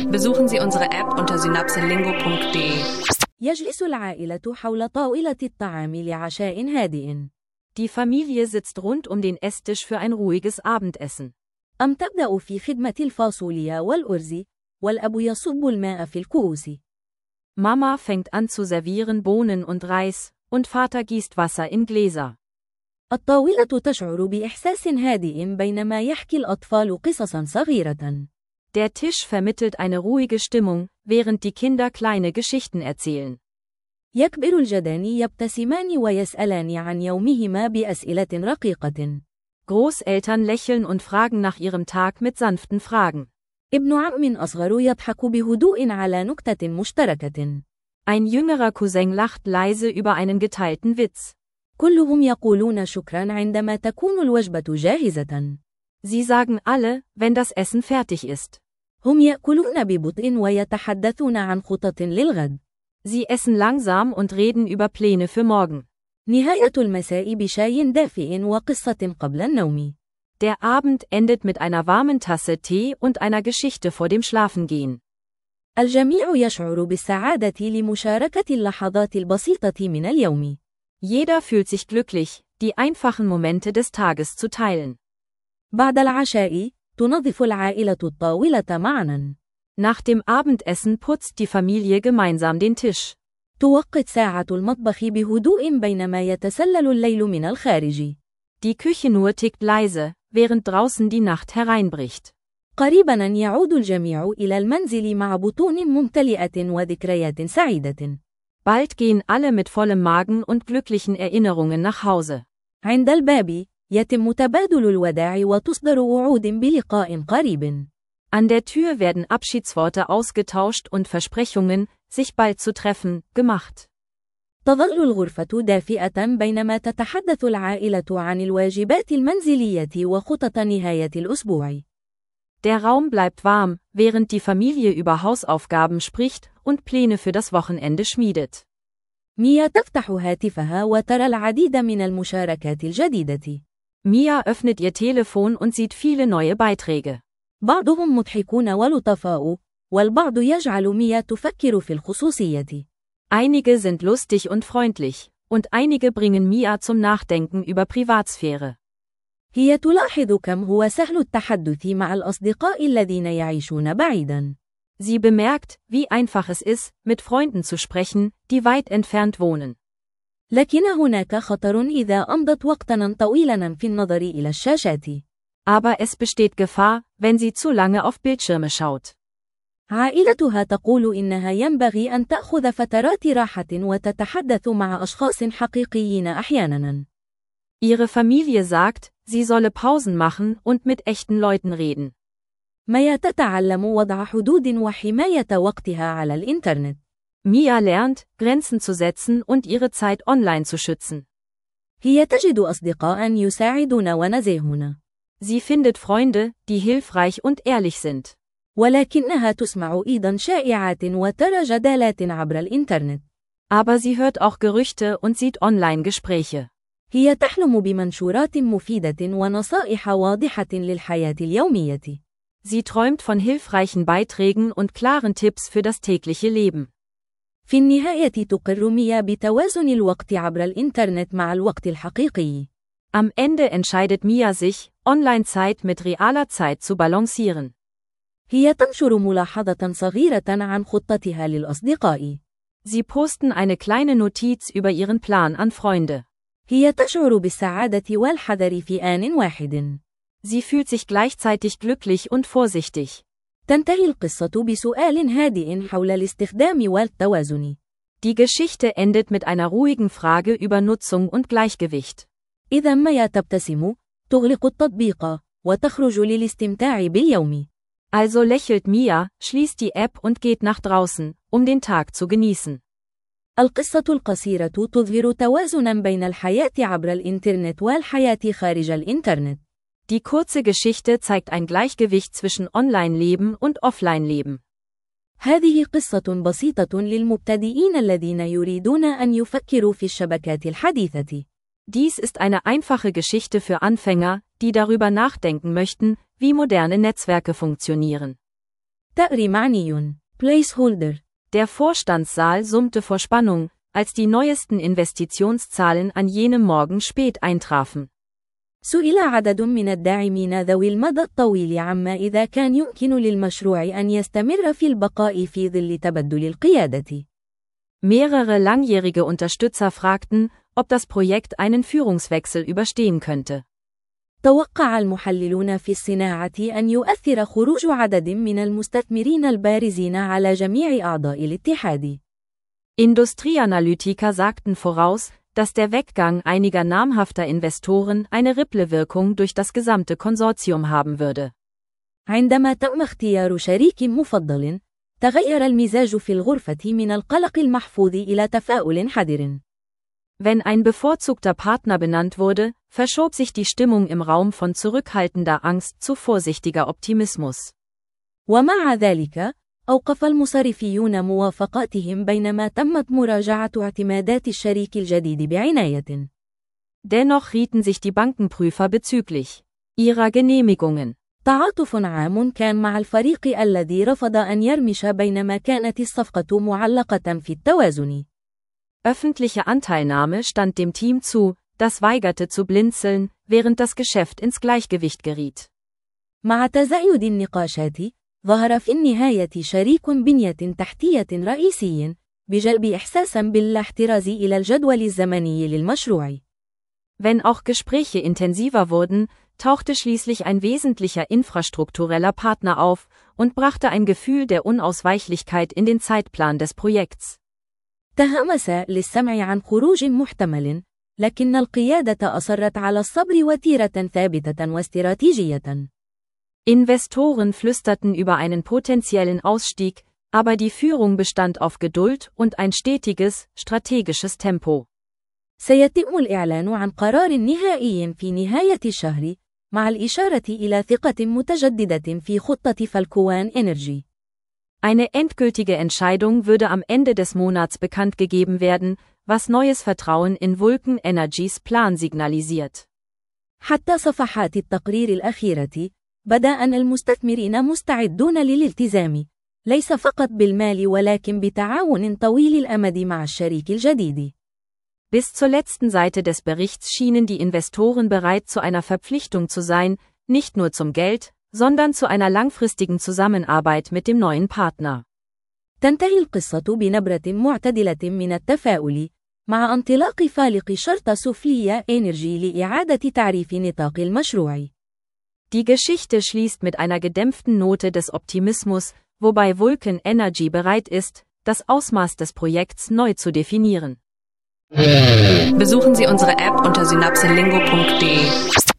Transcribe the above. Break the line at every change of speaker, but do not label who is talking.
Besuchen Sie unsere App unter synapselingo.de.
يجلس العائلة حول طاولة الطعام لعشاء هادئ.
Die Familie sitzt rund um den Esstisch für ein ruhiges Abendessen.
أم تبدأ في خدمة الفاصوليا والأرز، والأب يصب الماء في الكؤوس.
Mama fängt an zu servieren Bohnen und Reis, und Vater gießt Wasser in Gläser.
الطاولة تشعر بإحساس هادئ بينما يحكي الأطفال قصصا صغيرة.
Der Tisch vermittelt eine ruhige Stimmung, während die Kinder kleine Geschichten erzählen.
يكبر الجدان يبتسمان ويسألان عن يومهما بأسئلة رقيقة.
Großeltern lächeln und fragen nach ihrem Tag mit sanften Fragen.
ابن عم أصغر يضحك بهدوء على نكتة مشتركة.
Ein jüngerer Cousin lacht leise über einen geteilten Witz.
كلهم يقولون شكرا عندما تكون الوجبة جاهزة.
Sie sagen alle, wenn das Essen fertig ist.
هم يأكلون ببطء ويتحدثون عن خطط للغد.
Sie essen langsam und reden über Pläne für morgen.
نهاية المساء بشاي دافئ وقصة قبل النوم.
Der Abend endet mit einer warmen Tasse Tee und einer Geschichte vor dem Schlafengehen.
الجميع يشعر بالسعادة لمشاركة اللحظات البسيطة من اليوم.
Jeder fühlt sich glücklich, die einfachen Momente des Tages zu teilen.
بعد العشاء، تنظف العائلة الطاولة معاً.
Nach dem Abendessen putzt die Familie gemeinsam den Tisch.
توقد ساعة المطبخ بهدوء بينما يتسلل الليل من الخارج.
Die Küchenuhr tickt leise, während draußen die Nacht hereinbricht.
قريباً يعود الجميع إلى المنزل مع بطون ممتلئة وذكريات سعيدة.
Bald gehen alle mit vollem Magen und glücklichen Erinnerungen nach Hause.
عند الباب، يتم تبادل الوداع وتصدر وعود بلقاء قريب.
An der Tür werden Abschiedsworte ausgetauscht und Versprechungen, sich bald zu treffen, gemacht.
تظل الغرفة دافئة بينما تتحدث العائلة عن الواجبات المنزلية وخطط نهاية الأسبوع.
Der Raum bleibt warm, während die Familie über Hausaufgaben spricht und Pläne für das Wochenende schmiedet.
ميا تفتح هاتفها وترى العديد من المشاركات الجديدة.
Mia öffnet ihr Telefon und sieht viele neue Beiträge.
بعضهم مضحكون ولطفاء، والبعض يجعل ميا تفكر في الخصوصية.
Einige sind lustig und freundlich, und einige bringen Mia zum Nachdenken über Privatsphäre.
هي تلاحظ كم هو سهل التحدث مع الأصدقاء الذين يعيشون بعيداً.
Sie bemerkt, wie einfach es ist, mit Freunden zu sprechen, die weit entfernt wohnen.
لكن هناك خطر إذا أمضت وقتاً طويلاً في النظر إلى الشاشات.
Aber es besteht Gefahr, wenn sie zu lange auf Bildschirme schaut.
عائلتها تقول إنها ينبغي أن تأخذ فترات راحة وتتحدث مع أشخاص حقيقيين أحياناً.
Ihre Familie sagt, sie solle Pausen machen und mit echten Leuten reden.
ميا تتعلم وضع حدود وحماية وقتها على الإنترنت.
Mia lernt, Grenzen zu setzen und ihre Zeit online zu schützen.
هي تجد أصدقاء يساعدون ونزيهون.
Sie findet Freunde, die hilfreich und ehrlich sind.
ولكنها تسمع أيضاً شائعات وترى جدالات عبر الإنترنت.
Aber sie hört auch Gerüchte und sieht Online-Gespräche.
هي تحلم بمنشورات مفيدة ونصائح واضحة للحياة اليومية.
Sie träumt von hilfreichen Beiträgen und klaren Tipps für das tägliche Leben.
في النهاية تقر ميا بتوازن الوقت عبر الإنترنت مع الوقت الحقيقي.
Am Ende entscheidet Mia sich, Online-Zeit mit realer Zeit zu balancieren.
هي تنشر ملاحظة صغيرة عن خطتها للأصدقاء.
Sie posten eine kleine Notiz über ihren Plan an Freunde.
هي تشعر بالسعادة والحذر في آن واحد.
Sie fühlt sich gleichzeitig glücklich und vorsichtig.
تنتهي القصة بسؤال هادئ حول الاستخدام والتوازن.
Die Geschichte endet mit einer ruhigen Frage über Nutzung und Gleichgewicht.
إذا ميا تبتسم، تغلق التطبيق، وتخرج للاستمتاع باليوم.
Also lächelt Mia, schließt die App und geht nach draußen, um den Tag zu genießen.
القصة القصيرة تظهر توازنا بين الحياة عبر الإنترنت والحياة خارج الإنترنت.
Die kurze Geschichte zeigt ein Gleichgewicht zwischen Online-Leben und Offline-Leben.
هذه قصة بسيطة للمبتدئين الذين يريدون أن يفكروا في الشبكات الحديثة.
Dies ist eine einfache Geschichte für Anfänger, die darüber nachdenken möchten, wie moderne Netzwerke funktionieren.
الثأر معني. Placeholder.
Der Vorstandssaal summte vor Spannung, als die neuesten Investitionszahlen an jenem Morgen spät eintrafen.
سئل عدد من الداعمين ذوي المدى الطويل عما إذا كان يمكن للمشروع أن يستمر في البقاء في ظل تبدل القيادة.
Mehrere langjährige Unterstützer fragten, ob das Projekt einen Führungswechsel überstehen könnte.
توقع المحللون في الصناعة أن يؤثر خروج عدد من المستثمرين البارزين على جميع أعضاء الاتحاد.
Industrieanalytiker sagten voraus, dass der Weggang einiger namhafter Investoren eine Ripplewirkung durch das gesamte Konsortium haben würde.
عندما تم اختيار شريك مفضل، تغير المزاج في الغرفة من القلق المحفوظ إلى تفاؤل حذر.
Wenn ein bevorzugter Partner benannt wurde, verschob sich die Stimmung im Raum von zurückhaltender Angst zu vorsichtiger Optimismus.
ومع ذلك، أوقف المصرفيون موافقاتهم بينما تمت مراجعة اعتمادات الشريك الجديد بعناية.
Dennoch rieten sich die Bankenprüfer bezüglich ihrer Genehmigungen.
تعاطف عام كان مع الفريق الذي رفض أن يرمش بينما كانت الصفقة معلقة في التوازن.
Öffentliche Anteilnahme stand dem Team zu, das weigerte zu blinzeln, während das Geschäft ins Gleichgewicht geriet.
مع تزايد النقاشات، ظهر في النهاية شريك بنية تحتية رئيسي، بجلب إحساسا بالاحتراز إلى الجدول الزمني للمشروع.
Wenn auch Gespräche intensiver wurden, tauchte schließlich ein wesentlicher infrastruktureller Partner auf und brachte ein Gefühl der Unausweichlichkeit in den Zeitplan des Projekts.
تهمس للسمع عن خروج محتمل، لكن القيادة أصرت على الصبر وتيرة ثابتة واستراتيجية.
Investoren flüsterten über einen potenziellen Ausstieg, aber die Führung bestand auf Geduld und ein stetiges, strategisches Tempo.
سيتم الإعلان عن قرار نهائي في نهاية الشهر، مع الإشارة إلى ثقة متجددة في خطة فالكوان إنرجي.
Eine endgültige Entscheidung würde am Ende des Monats bekannt gegeben werden, was neues Vertrauen in Vulcan Energys Plan signalisiert.
حتى صفحات التقرير الأخيرة، بدا أن المستثمرين مستعدون للالتزام، ليس فقط بالمال ولكن بتعاون طويل الأمد مع الشريك الجديد.
Bis zur letzten Seite des Berichts schienen die Investoren bereit zu einer Verpflichtung zu sein, nicht nur zum Geld, sondern zu einer langfristigen Zusammenarbeit mit dem neuen Partner.
تنتهي القصة بنبرة معتدلة من التفاؤل، مع انطلاق فالق شرط سوفليا إنرجي لإعادة تعريف نطاق المشروع.
Die Geschichte schließt mit einer gedämpften Note des Optimismus, wobei Vulcan Energy bereit ist, das Ausmaß des Projekts neu zu definieren.
Besuchen Sie unsere App unter synapselingo.de.